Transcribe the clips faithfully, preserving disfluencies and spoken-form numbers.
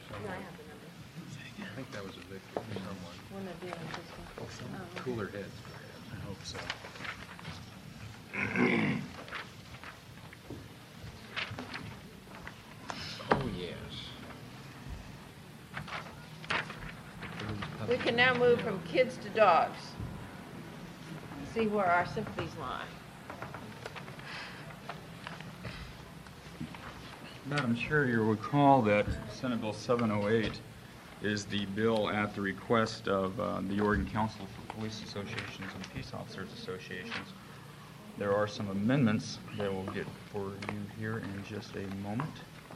No, I have the number. I think that was a victory for someone. One of them, just one. Oh, okay. Cooler heads, perhaps. I hope so. Oh, yes. We can now move from kids to dogs. See where our sympathies lie. Madam Chair, you'll recall that Senate Bill seven oh eight is the bill at the request of uh, the Oregon Council for Police Associations and Peace Officers Associations. There are some amendments that we'll get for you here in just a moment.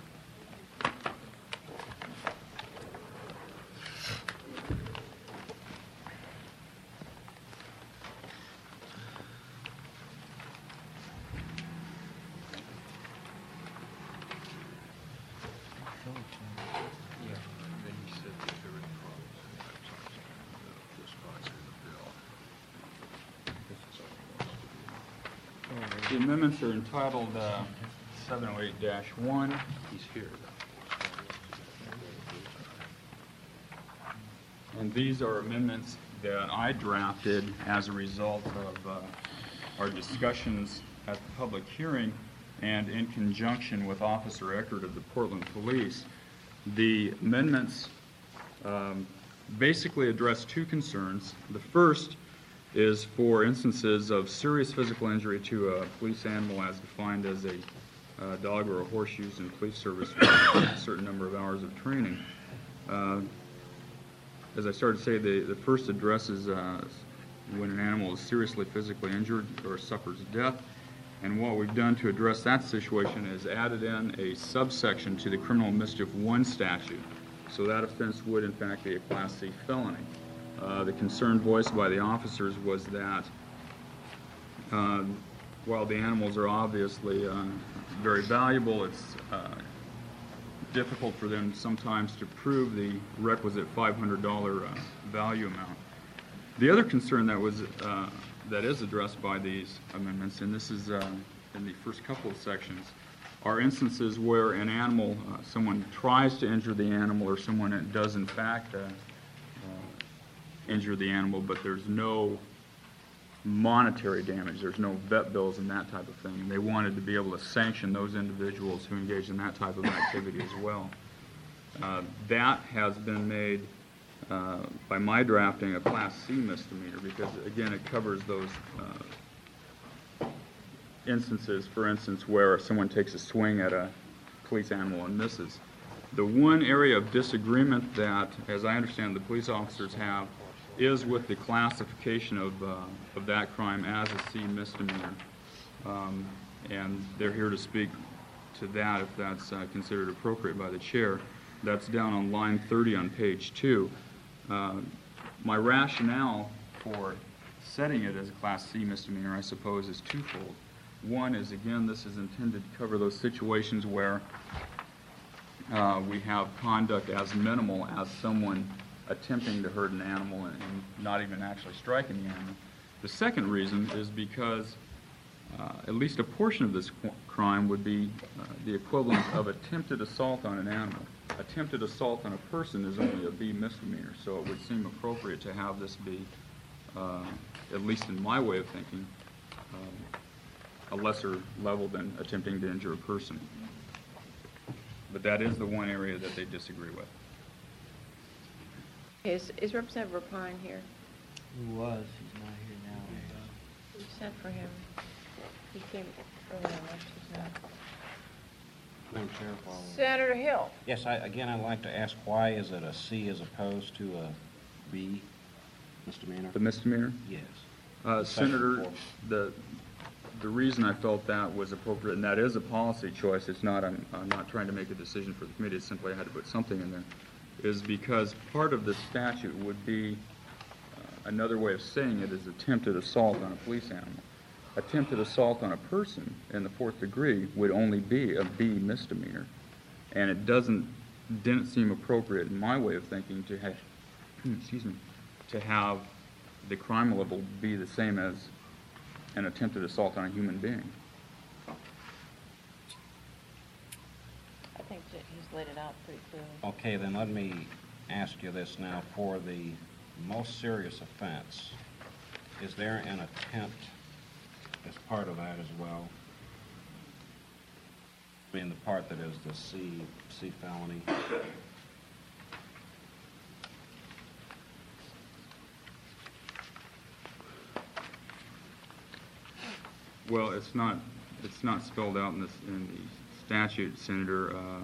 Yeah, then he said that there were problems in the response to the bill. The amendments are entitled uh, seven oh eight dash one. He's here, And these are amendments that I drafted as a result of uh, our discussions at the public hearing and in conjunction with Officer Eckert of the Portland Police. The amendments um, basically address two concerns. The first is for instances of serious physical injury to a police animal as defined as a uh, dog or a horse used in police service with a certain number of hours of training. Uh, As I started to say, the, the first addresses uh, when an animal is seriously physically injured or suffers death. And what we've done to address that situation is added in a subsection to the criminal mischief one statute. So that offense would in fact be a Class C felony. Uh, the concern voiced by the officers was that uh, while the animals are obviously uh, very valuable, it's uh, difficult for them sometimes to prove the requisite five hundred dollars uh, value amount. The other concern that was uh, that is addressed by these amendments, and this is uh, in the first couple of sections, are instances where an animal, uh, someone tries to injure the animal, or someone that does in fact uh, uh, injure the animal, but there's no monetary damage, there's no vet bills and that type of thing. And they wanted to be able to sanction those individuals who engage in that type of activity as well. Uh, that has been made uh, by my drafting a Class C misdemeanor because, again, it covers those uh, instances, for instance, where someone takes a swing at a police animal and misses. The one area of disagreement that, as I understand, the police officers have is with the classification of, uh, of that crime as a C misdemeanor. Um, and they're here to speak to that if that's uh, considered appropriate by the chair. That's down on line thirty on page two. Uh, my rationale for setting it as a Class C misdemeanor, I suppose, is twofold. One is, again, this is intended to cover those situations where uh, we have conduct as minimal as someone attempting to hurt an animal and, and not even actually striking the animal. The second reason is because uh, at least a portion of this qu- crime would be uh, the equivalent of attempted assault on an animal. Attempted assault on a person is only a B misdemeanor, so it would seem appropriate to have this be, uh, at least in my way of thinking, um, a lesser level than attempting to injure a person. But that is the one area that they disagree with. Is, is Representative Rapine here? He was, he's not here now. We sent for him. He came earlier, left, he's not. Madam Chair, while- Senator Hill. Yes, I, again, I'd like to ask, why is it a C as opposed to a B misdemeanor? The misdemeanor? Yes. Uh, Section Senator, four. the, the reason I felt that was appropriate, and that is a policy choice, it's not, I'm, I'm not trying to make a decision for the committee, it's simply I had to put something in there, is because part of the statute would be, uh, another way of saying it is attempted assault on a police animal. Attempted assault on a person in the fourth degree would only be a B misdemeanor. And it doesn't, didn't seem appropriate in my way of thinking to have, excuse me, to have the crime level be the same as an attempted assault on a human being. I think it, he's laid it out pretty clearly. Okay, then let me ask you this now. For the most serious offense, is there an attempt as part of that as well? Being the part that is the C, C felony? Well, it's not, it's not spelled out in this, in the statute, Senator. Uh,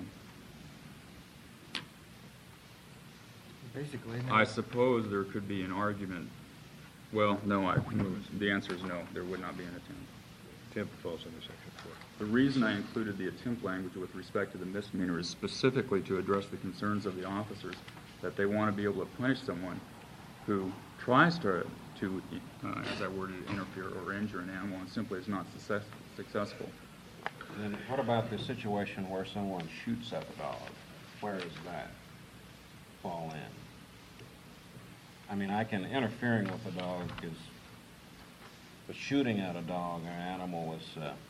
Basically, I suppose there could be an argument. Well, no, I, the answer is no, there would not be an attempt. Attempt falls under section four. The reason I included the attempt language with respect to the misdemeanor is specifically to address the concerns of the officers that they want to be able to punish someone who tries to, to uh, as I worded it, interfere or injure an animal and simply is not success, successful. Then what about the situation where someone shoots at the dog? Where does that fall in? I mean, I can, interfering with a dog is, but shooting at a dog or an animal is, uh,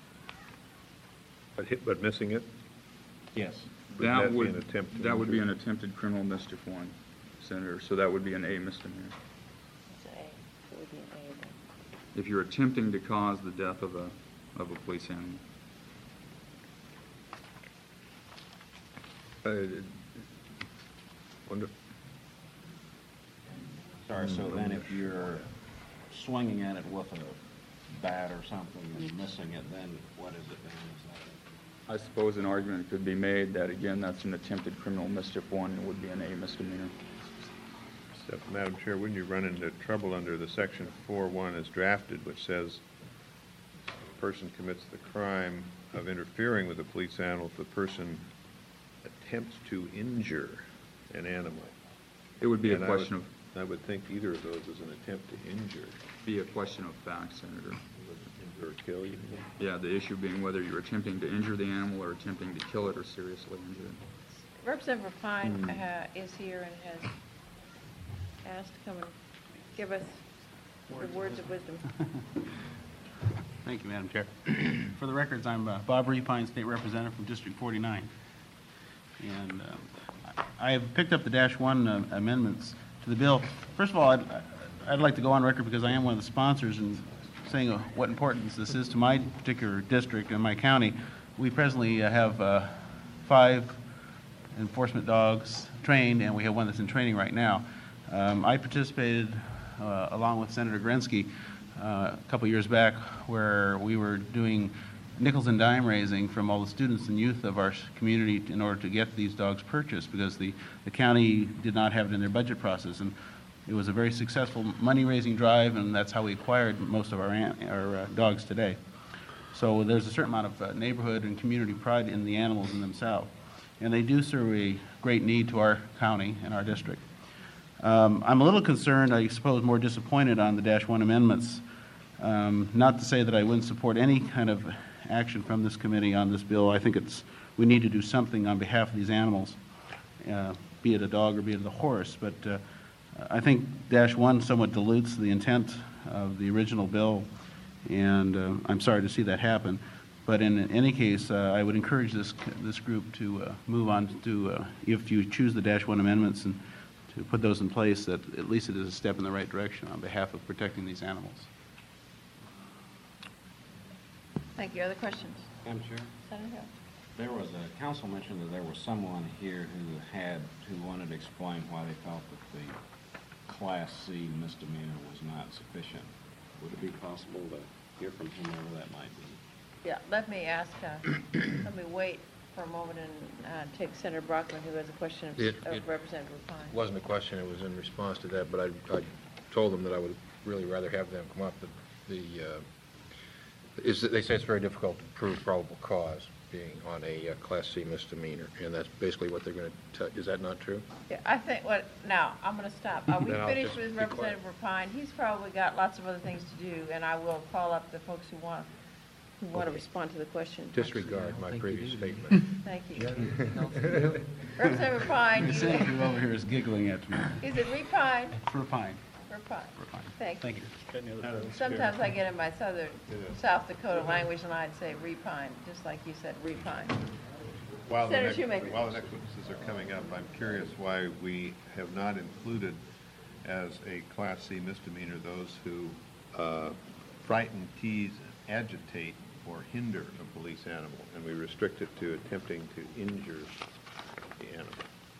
But hit, but missing it? yes. Would That that be would, an attempt to that would be an injure? attempted criminal mischief one, Senator, so that would be an A misdemeanor. It's an A, it would be an A then. If you're attempting to cause the death of a, of a police animal. Uh, Wonder, Sorry, so then if you're swinging at it with a bat or something and missing it, then what is it then? Is that I suppose an argument could be made that, again, that's an attempted criminal mischief one, it would be an A misdemeanor. so, Madam Chair, wouldn't you run into trouble under the section four one as drafted, which says a person commits the crime of interfering with a police animal if the person attempts to injure an animal? It would be a And I would- question of, I would think either of those is an attempt to injure. be a question of fact, Senator. Injure or kill, you mean? Yeah, the issue being whether you're attempting to injure the animal or attempting to kill it or seriously injure it. Representative Pine Hmm. uh, is here and has asked to come and give us the words of wisdom. Thank you, Madam Chair. For the records, I'm uh, Bob Repine, State Representative from District forty-nine. And uh, I have picked up the dash one uh, amendments to the bill. First of all, I'd, I'd like to go on record because I am one of the sponsors and saying uh, what importance this is to my particular district and my county. We presently uh, have uh, five enforcement dogs trained, and we have one that's in training right now. Um, I participated, uh, along with Senator Grensky, uh, a couple years back, where we were doing nickels and dime raising from all the students and youth of our community in order to get these dogs purchased, because the, the county did not have it in their budget process. And it was a very successful money-raising drive, and that's how we acquired most of our, an- our uh, dogs today. So there's a certain amount of uh, neighborhood and community pride in the animals in themselves. And they do serve a great need to our county and our district. Um, I'm a little concerned, I suppose more disappointed on the dash one amendments. Um, not to say that I wouldn't support any kind of action from this committee on this bill. I think it's, we need to do something on behalf of these animals, uh, be it a dog or be it a horse. But uh, I think dash one somewhat dilutes the intent of the original bill, and uh, I'm sorry to see that happen. But in any case, uh, I would encourage this this group to uh, move on to, uh, if you choose the dash one amendments, and to put those in place, that at least it is a step in the right direction on behalf of protecting these animals. Thank you. Other questions? Madam Chair? Senator Hill? There was a, council mentioned that there was someone here who had, who wanted to explain why they felt that the Class C misdemeanor was not sufficient. Would it be possible to hear from whomever that might be? Yeah, let me ask, uh, let me wait for a moment and uh, take Senator Brockman, who has a question of It- of it Representative Pine. Wasn't a question, it was in response to that, but I, I told them that I would really rather have them come up. The, the, uh, is that they say it's very difficult to prove probable cause being on a uh, Class C misdemeanor, and that's basically what they're going to tell. Is that not true? Yeah, I think what, now, I'm going to stop. Are we Then I'll finished just with be quiet. Representative Rapine? He's probably got lots of other things to do, and I will call up the folks who want, who want to Okay. respond to the question. Disregard my think previous you do. statement. Thank You you. got anything else to do? Representative Rapine, The you, senator over here is giggling at me. is it Repine? For Pine. Rapine. For Pine. Thank you. Thank you. Sometimes I get in my southern, South Dakota language and I'd say repine, just like you said, repine. While the Senator next, Shoemaker. while the next witnesses are coming up, I'm curious why we have not included as a Class C misdemeanor those who uh, frighten, tease, agitate, or hinder a police animal, and we restrict it to attempting to injure the animal.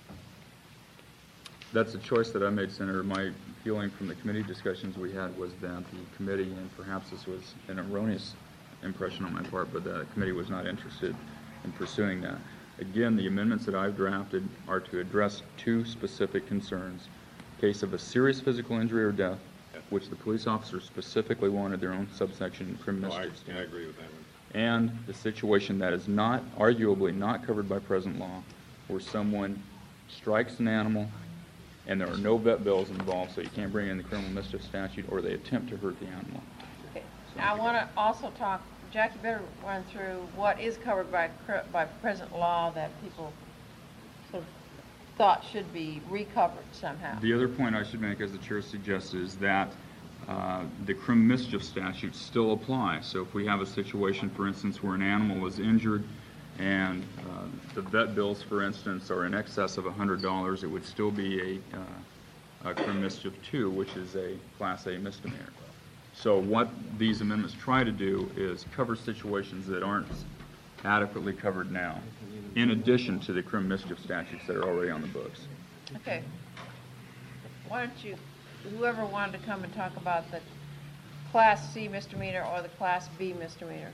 That's a choice that I made, Senator. My feeling from the committee discussions we had was that the committee, and perhaps this was an erroneous impression on my part, but the committee was not interested in pursuing that. Again, the amendments that I've drafted are to address two specific concerns. Case of a serious physical injury or death, which the police officer specifically wanted their own subsection in criminal No, I, mischief I agree with that one. and the situation that is not, arguably not covered by present law, where someone strikes an animal and there are no vet bills involved, so you can't bring in the criminal mischief statute, or they attempt to hurt the animal. Okay. I want to also talk, Jackie better run through what is covered by, cr- by present law that people sort of thought should be recovered somehow. The other point I should make, as the chair suggested, is that uh, the criminal mischief statutes still apply. So if we have a situation, for instance, where an animal is injured and uh, the vet bills, for instance, are in excess of one hundred dollars, it would still be a, uh, a criminal mischief two, which is a Class A misdemeanor. So what these amendments try to do is cover situations that aren't adequately covered now, in addition to the criminal mischief statutes that are already on the books. Okay. Why don't you, whoever wanted to come and talk about the Class C misdemeanor or the Class B misdemeanor?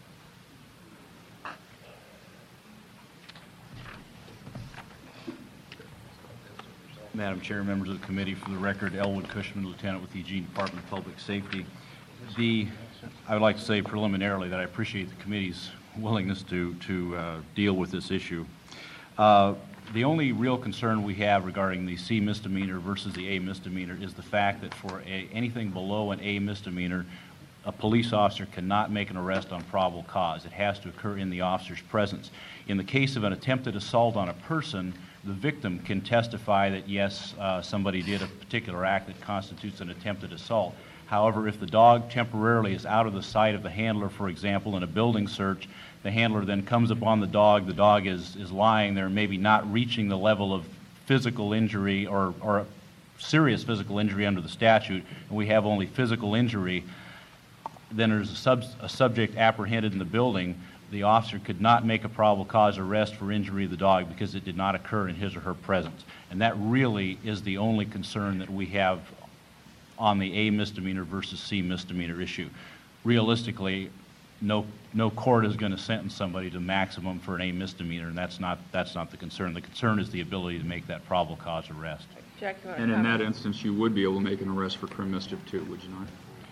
Madam Chair, members of the committee, for the record, Elwood Cushman, Lieutenant with the Eugene Department of Public Safety. The, I would like to say preliminarily that I appreciate the committee's willingness to, to uh, deal with this issue. Uh, the only real concern we have regarding the C misdemeanor versus the A misdemeanor is the fact that for a, anything below an A misdemeanor, a police officer cannot make an arrest on probable cause. It has to occur in the officer's presence. In the case of an attempted assault on a person, the victim can testify that, yes, uh, somebody did a particular act that constitutes an attempted assault. However, if the dog temporarily is out of the sight of the handler, for example, in a building search, the handler then comes upon the dog, the dog is, is lying there, maybe not reaching the level of physical injury or, or serious physical injury under the statute, and we have only physical injury, then there's a, sub, a subject apprehended in the building. The officer could not make a probable cause arrest for injury of the dog because it did not occur in his or her presence. And that really is the only concern that we have on the A misdemeanor versus C misdemeanor issue. Realistically, no, no court is going to sentence somebody to maximum for an A misdemeanor, and that's not, that's not the concern. The concern is the ability to make that probable cause arrest. Jack, you want to And in comment? that instance, you would be able to make an arrest for criminal mischief too, would you not?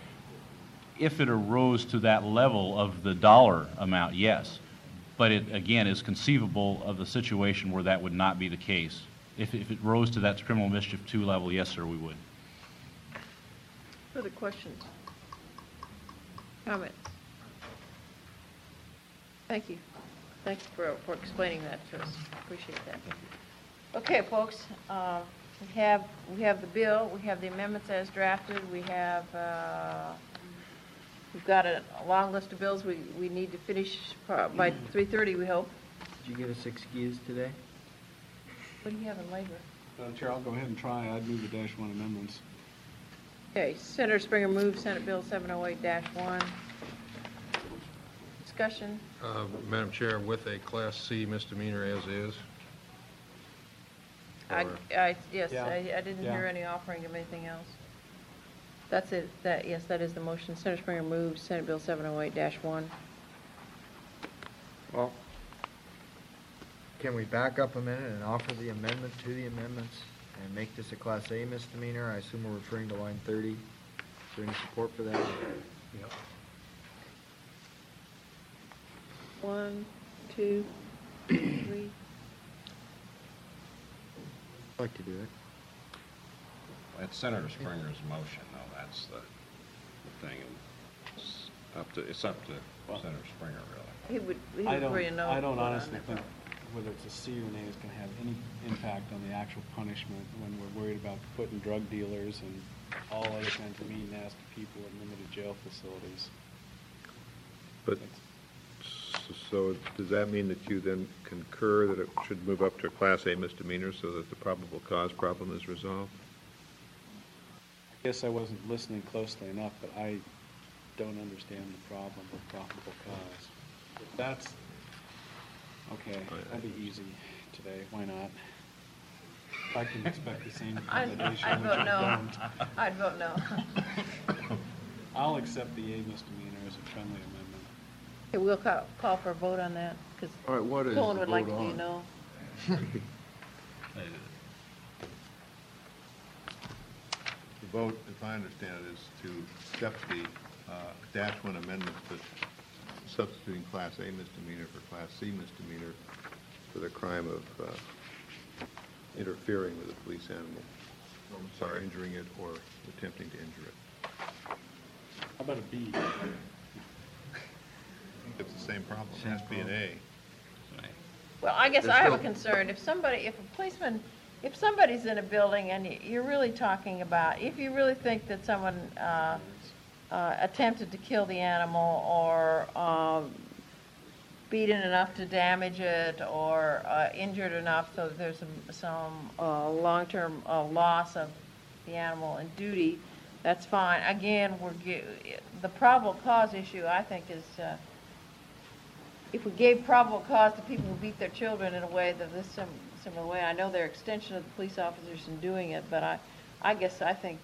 If it arose to that level of the dollar amount, yes. But it, again, is conceivable of the situation where that would not be the case. If, if it rose to that criminal mischief two level, yes, sir, we would. Further questions? Comments? Thank you. Thank you for, for explaining that to us. Appreciate that. Okay, folks, uh, we have, we have the bill, we have the amendments as drafted, we have, uh, we've got a, a long list of bills we, we need to finish uh, by three thirty, we hope. Did you get us excused today? What do you have in labor? Madam Chair, I'll go ahead and try. I'd move the dash one amendments. Okay, Senator Springer moves Senate Bill seven oh eight one. Discussion? Uh, Madam Chair, with a Class C misdemeanor as is? I, Or- I, yes, Yeah. I, I didn't Yeah. hear any offering of anything else. That's it, that, yes, that is the motion. Senator Springer moves Senate Bill seven oh eight one. Well, can we back up a minute and offer the amendment to the amendments and make this a Class A misdemeanor? I assume we're referring to line thirty. Is there any support for that? One, two, three. I'd like to do it. It's Senator Springer's motion, though, that's the the thing. It's up to, it's up to Senator Springer, really. He would, he I would don't, agree to no. I don't vote on honestly that. think whether it's a C or an A is going to have any impact on the actual punishment when we're worried about putting drug dealers and all other kinds of mean, nasty people in limited jail facilities. But It's- s- So does that mean that you then concur that it should move up to a Class A misdemeanor so that the probable cause problem is resolved? I guess I wasn't listening closely enough, but I don't understand the problem with probable cause. If that's, okay, that'd be easy today, why not? If I can expect the same I'd accommodation, I'd which vote I no. don't. I'd vote no. I'll accept the A misdemeanor as a friendly amendment. Okay, we'll call, call for a vote on that, because All right, what is Colin the would like to vote be on? no. The vote, if I understand it, is to accept the uh, dash one amendment, but substituting Class A misdemeanor for Class C misdemeanor for the crime of uh, interfering with a police animal, or injuring it, or attempting to injure it. How about a B? It's the same problem. It has to be an A. Well, I guess There's I have a still- concern, if somebody, if a policeman, if somebody's in a building and y- you're really talking about, if you really think that someone uh, uh, attempted to kill the animal or um, beat it enough to damage it or uh, injured enough so that there's some, some uh, long-term uh, loss of the animal in duty, that's fine. Again, we're, gi- the probable cause issue, I think, is, uh, if we gave probable cause to people who beat their children in a way that this sim- similar way, I know they're extension of the police officers in doing it, but I, I guess I think,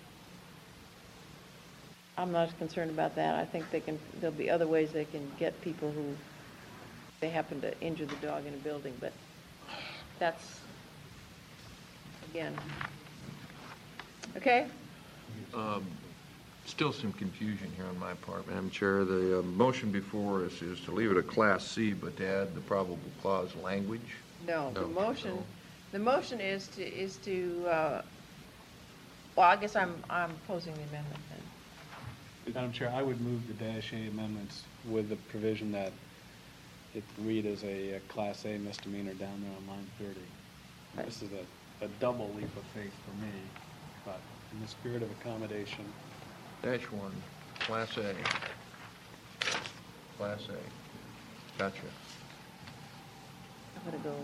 I'm not as concerned about that. I think they can, there'll be other ways they can get people who, they happen to injure the dog in a building, but that's, again, okay? Um, Still some confusion here on my part, Madam Chair. The uh, motion before us is to leave it a Class C, but to add the probable cause language. No, the No, motion, no. the motion is to, is to, uh, well, I guess I'm, I'm opposing the amendment then. Madam Chair, I would move the dash A amendments with the provision that it read as a uh, Class A misdemeanor down there on line thirty. Right. This is a, a double leap of faith for me, but in the spirit of accommodation, Dash one, Class A. Class A. Gotcha. I'm gonna go,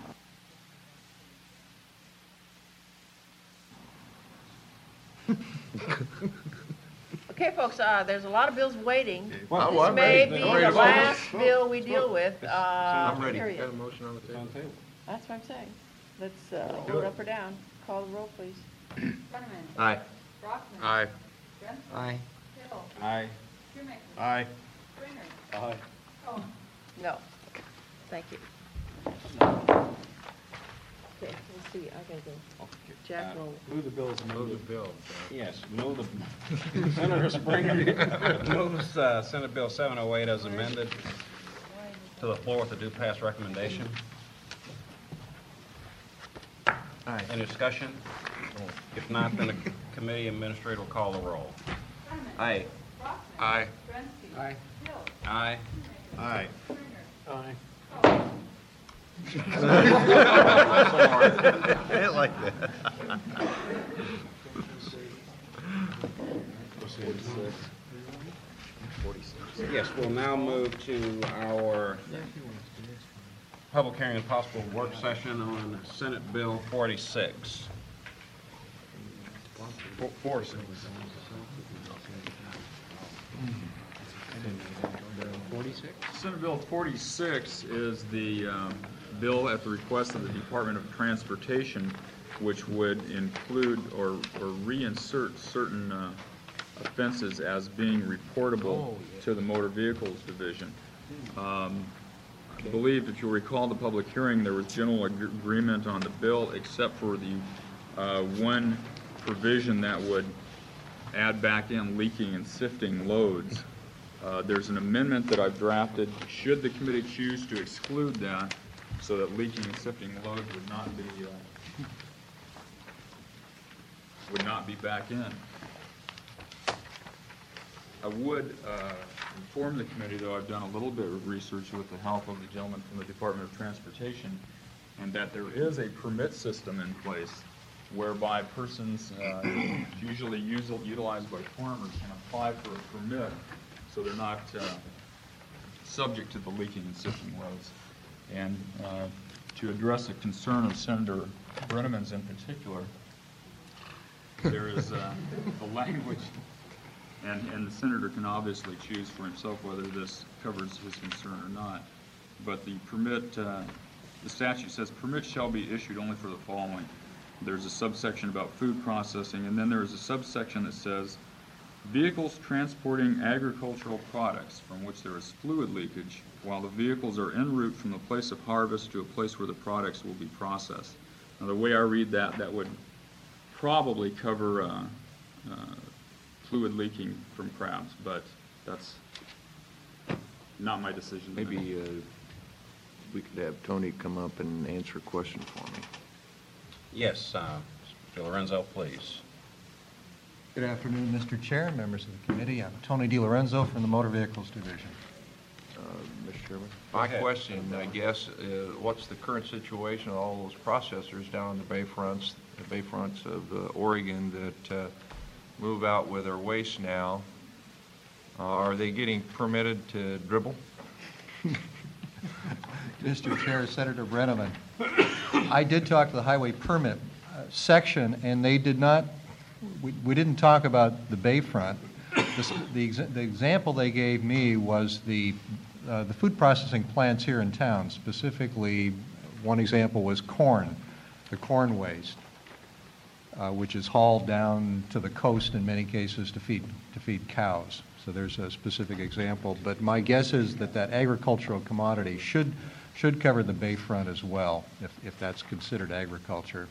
okay, folks, uh, there's a lot of bills waiting. Well, This I'm may ready. be I'm ready the to vote. last bill we deal with, uh, I'm ready. period. Got a motion on the it's table? on the table. That's what I'm saying. Let's, uh, vote up or down. Call the roll, please. Brenneman. Aye. Brockman. Aye. Jensen. Aye. Hill. Aye. Shoemaker. Aye. Stringer. Aye. Cohen. No. Thank you. Okay, let's see, I gotta go. Jack Uh, will, Move the bills Move amended. the bill. Yes, move the, Senator Springer moves uh, Senate Bill seven oh eight as amended to the floor with a due pass recommendation. Aye. Any discussion? If not, then the committee administrator will call the roll. Brenneman. Aye. Brockman. Aye. Drensky. Aye. Hill. Aye. Aye. Stringer. Aye. Cohen. I like that. Yes, we'll now move to our public hearing and possible work session on Senate Bill forty-six. Four- Four, six. Senate Bill forty-six is the um, bill at the request of the Department of Transportation, which would include or or reinsert certain uh, offenses as being reportable to the Motor Vehicles Division. Um, I believe, if you recall the public hearing, there was general ag- agreement on the bill, except for the uh, one provision that would add back in leaking and sifting loads. Uh, There's an amendment that I've drafted, should the committee choose to exclude that, so that leaking and sifting loads would not be, uh, would not be back in. I would uh, inform the committee, though I've done a little bit of research with the help of the gentleman from the Department of Transportation, and that there is a permit system in place whereby persons, uh, usually used- utilized by farmers, can apply for a permit, so they're not uh, subject to the leaking and sifting loads. And uh, to address a concern of Senator Brenneman's in particular, there is uh, the language, and, and the senator can obviously choose for himself whether this covers his concern or not. But the permit, uh, the statute says permits shall be issued only for the following. There's a subsection about food processing, and then there's a subsection that says vehicles transporting agricultural products from which there is fluid leakage while the vehicles are en route from the place of harvest to a place where the products will be processed. Now, the way I read that, that would probably cover uh, uh, fluid leaking from crabs, but that's not my decision. to make. Maybe uh, we could have Tony come up and answer a question for me. Yes, uh, Mister Lorenzo, please. Good afternoon, Mister Chair and members of the committee. I'm Tony DiLorenzo from the Motor Vehicles Division. Uh, Mister Chairman? My ahead. question, I guess, uh, what's the current situation of all those processors down on the bayfronts, the bayfronts of uh, Oregon that uh, move out with their waste now? Uh, Are they getting permitted to dribble? Mister Chair, Senator Brenneman, I did talk to the highway permit uh, section, and they did not, we, we didn't talk about the bayfront. The, the, exa- the example they gave me was the, uh, the food processing plants here in town. Specifically, one example was corn, the corn waste, uh, which is hauled down to the coast in many cases to feed, to feed cows. So there's a specific example. But my guess is that that agricultural commodity should, should cover the bayfront as well, if, if that's considered agriculture.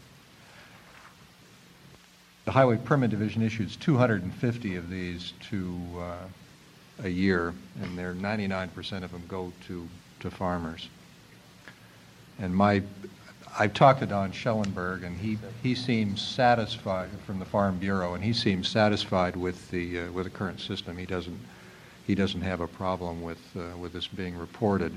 The Highway Permit Division issues two hundred fifty of these to uh, a year, and they're ninety-nine percent of them go to, to farmers. And my, I've talked to Don Schellenberg, and he, he seems satisfied, from the Farm Bureau, and he seems satisfied with the uh, with the current system. He doesn't he doesn't have a problem with uh, with this being reported.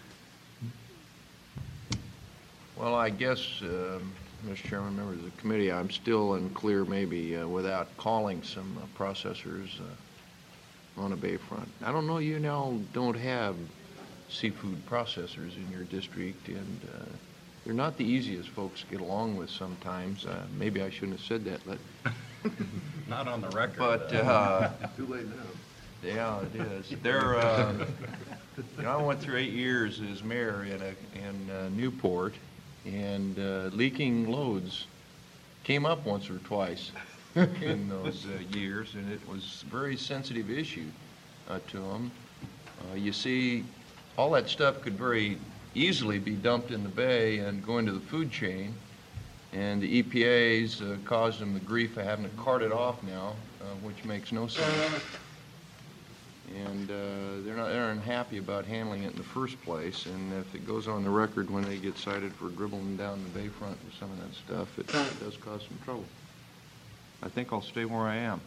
Well, I guess, um, Mister Chairman, members of the committee, I'm still unclear, maybe uh, without calling some uh, processors uh, on a bayfront. I don't know, you now don't have seafood processors in your district, and uh, they're not the easiest folks to get along with sometimes. Uh, maybe I shouldn't have said that, but Not on the record. but uh, too late now. Yeah, it is. They're, uh, you know, I went through eight years as mayor in a in uh, Newport, and uh, leaking loads came up once or twice in those uh, years, and it was a very sensitive issue uh, to them. Uh, you see, all that stuff could very easily be dumped in the bay and go into the food chain, and the E P A's uh, caused them the grief of having to cart it off now, uh, which makes no sense. And uh, they're not, they're unhappy about handling it in the first place, and if it goes on the record when they get cited for dribbling down the bayfront with some of that stuff, it, it does cause some trouble. I think I'll stay where I am.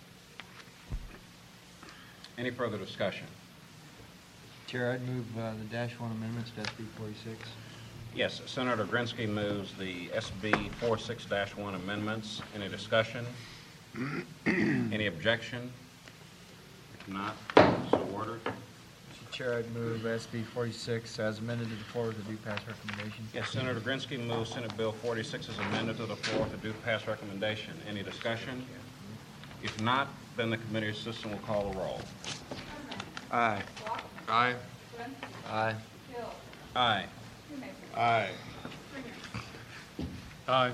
Any further discussion? Chair, I'd move uh, the dash one amendments to S B forty-six. Yes, Senator Grinsky moves the S B forty-six dash one amendments. Any discussion? Any objection? If not, so ordered. Mister Chair, I'd move S B forty-six as amended to the floor with a due pass recommendation. Yes, Senator Grinsky moves Senate Bill forty-six as amended to the floor with a due pass recommendation. Any discussion? If not, then the committee system will call the roll. Aye. Aye. Glenn, Aye. Hill, Aye. Shoemaker, Aye. Stringer. Aye.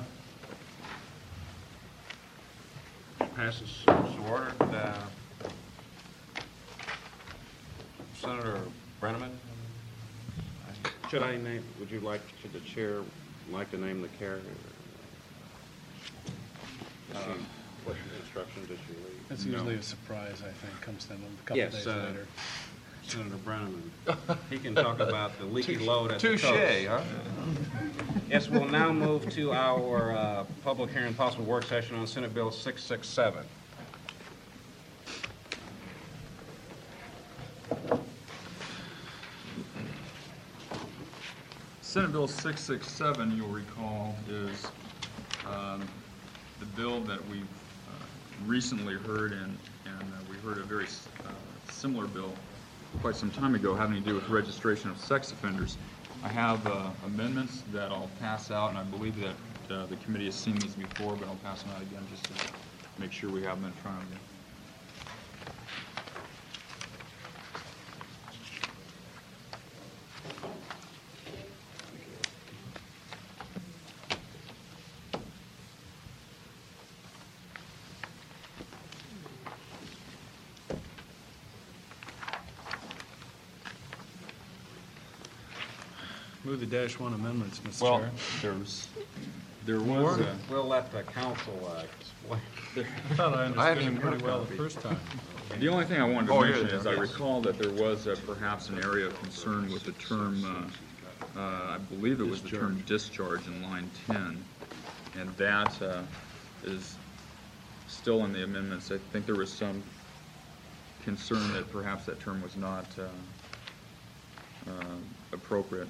Passes so ordered. Uh, Senator Brenneman? Should I name, would you like, should the chair like to name the carrier? Does she- What instruction does she leave? That's usually a surprise, I think, comes to them a couple Yes, days uh, later. Senator Brenneman. He can talk about the leaky load at the coast. Touche, huh? Yes, we'll now move to our uh, public hearing, possible work session on Senate Bill six six seven. Senate Bill six six seven, you'll recall, is um, the bill that we've uh, recently heard, and, and uh, we heard a very uh, similar bill quite some time ago having to do with registration of sex offenders. I have uh, amendments that I'll pass out, and I believe that uh, the committee has seen these before, but I'll pass them out again just to make sure we have them in front of you. Move the dash one amendments, Mister Well, Chair. there's, there was a... We'll let the council uh, explain. I thought I I haven't understood even it pretty got a well the copy. first time. The only thing I wanted to Oh, here mention they is are, I yes. recall that there was uh, perhaps an area of concern with the term, uh, uh, I believe it was the term discharge in line ten, and that uh, is still in the amendments. I think there was some concern that perhaps that term was not uh, uh, appropriate.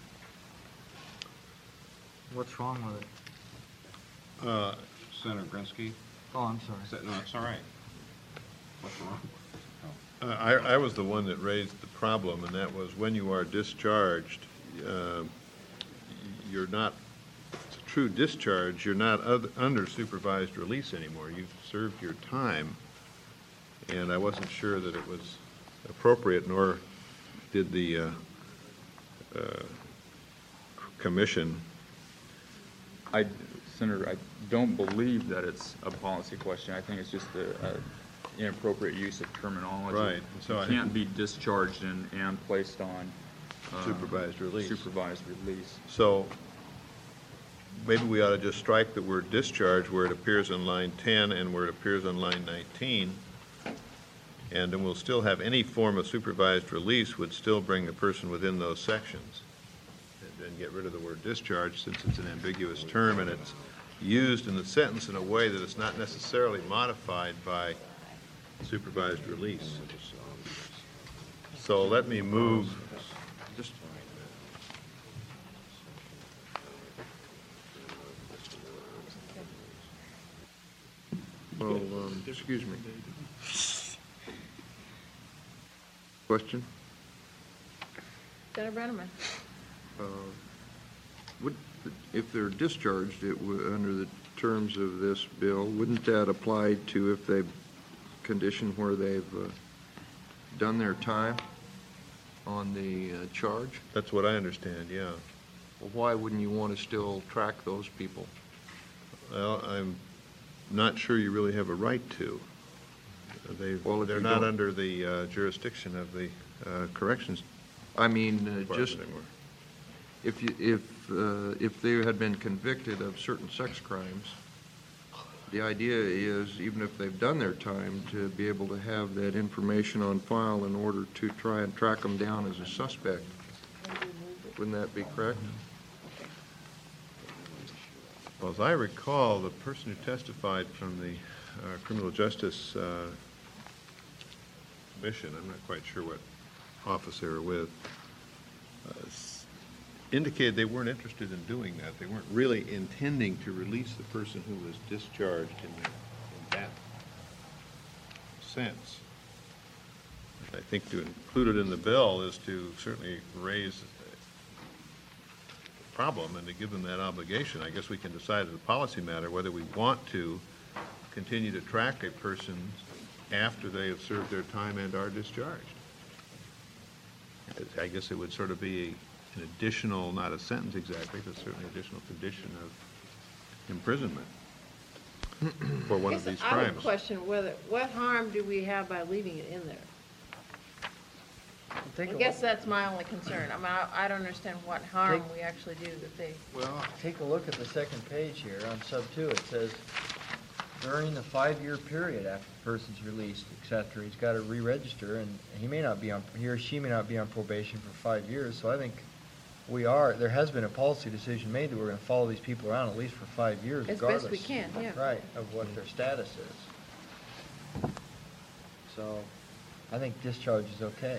What's wrong with it? Uh, Senator Grinsky? Oh, I'm sorry. Is that- No, it's all right. What's wrong? Uh, I, I was the one that raised the problem, and that was when you are discharged, uh, you're not, it's a true discharge, you're not oth- under supervised release anymore. You've served your time, and I wasn't sure that it was appropriate, nor did the uh, uh, commission. I, Senator, I don't believe that it's a policy question. I think it's just a, a inappropriate use of terminology. Right. So I- You can't be discharged and, and placed on uh, Supervised release. Supervised release. So maybe we ought to just strike the word discharge where it appears on line ten and where it appears on line nineteen. And then we'll still have any form of supervised release would still bring the person within those sections. And then get rid of the word discharge since it's an ambiguous term and it's used in the sentence in a way that it's not necessarily modified by supervised release. So let me move. Just, well, um, excuse me. Question? Senator Brenneman? Uh, Would, if they're discharged, it would, under the terms of this bill, wouldn't that apply to if they've condition where they've uh, done their time on the uh, charge? That's what I understand, yeah. Well, why wouldn't you want to still track those people? Well, I'm not sure you really have a right to. They, Well, if they're you not don't- under the uh, jurisdiction of the uh, corrections I mean, uh, department just anymore. if you, if, uh, if they had been convicted of certain sex crimes, the idea is, even if they've done their time, to be able to have that information on file in order to try and track them down as a suspect. Wouldn't that be correct? Well, as I recall, the person who testified from the uh, Criminal Justice uh, Commission, I'm not quite sure what office they were with, uh, s- indicated they weren't interested in doing that. They weren't really intending to release the person who was discharged in, the, in that sense. I think to include it in the bill is to certainly raise a problem and to give them that obligation. I guess we can decide as a policy matter whether we want to continue to track a person after they have served their time and are discharged. I guess it would sort of be an additional, not a sentence exactly, but certainly additional condition of imprisonment for one of Guess these I would crimes. question whether, what harm do we have by leaving it in there? Take I a guess look- that's my only concern. I mean, I, I don't understand what harm Take- we actually do that they, Well, take a look at the second page here on sub two. It says, during the five-year period after the person's released, et cetera, he's got to re-register, and he may not be on, he or she may not be on probation for five years. So I think we are, there has been a policy decision made that we're going to follow these people around at least for five years as regardless. best we can, yeah. Right, of what their status is. So I think discharge is okay.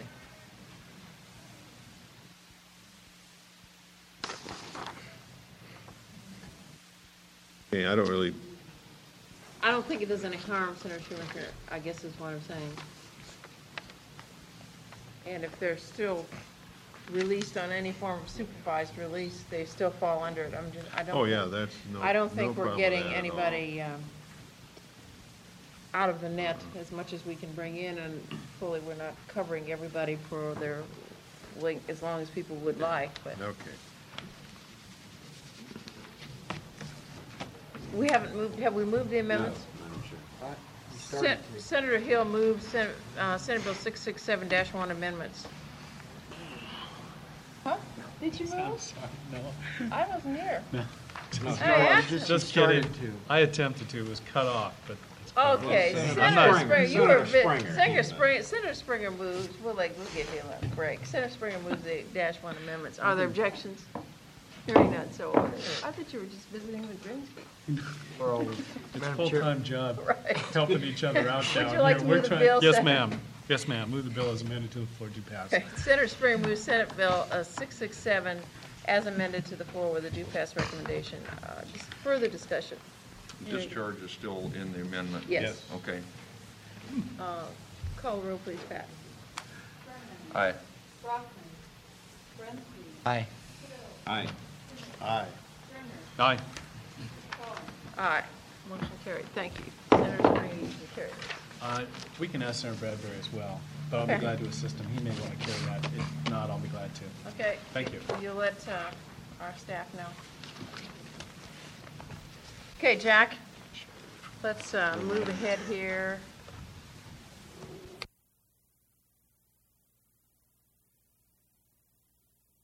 Okay, I don't really, I don't think it does any harm, Senator Schumacher, I guess is what I'm saying. And if they're still released on any form of supervised release, they still fall under it. I'm just, I don't. Oh, yeah, that's no, I don't no think we're problem with getting that at all. anybody um, out of the net as much as we can bring in, and fully, we're not covering everybody for their link, as long as people would like, but Okay. we haven't moved, have we moved the amendments? Sen- Senator Hill moved Sen- uh, Senate Bill six six seven dash one amendments. Huh? Did you move? No. I wasn't here. No. I asked him. Just kidding. I attempted to, it was cut off, but. it's cut off. Okay, I'm Senator not- Springer, you were, Senator bit- Springer. Senator Springer, Senator Springer moves, we'll like, we'll give him a break. Senator Springer moves the dash one amendments. Are there objections? Hearing none, so ordered. I thought you were just visiting with Greensburg. It's Madam a Chair. full-time job, Right. helping each other out Would down you like here. to We're move the trying- bill, Yes, Sen- ma'am. Yes, ma'am. Move the bill as amended to the floor to pass. Okay, Senator Springer moves Senate Bill uh, six six seven as amended to the floor with a due pass recommendation. Uh, Just further discussion. Discharge is still in the amendment? Yes. Okay. Uh, Call the roll, please, Pat. Aye. Brockman. Brentsky. Aye. Aye. Aye. Aye. Aye. Motion carried. Thank you. Senator Springer, you can carry this. Uh, We can ask Senator Bradbury as well, but I'll be Okay. glad to assist him. He may want to carry that. If not, I'll be glad to. Okay. Thank you. You'll let uh, our staff know. Okay, Jack, let's uh, move ahead here.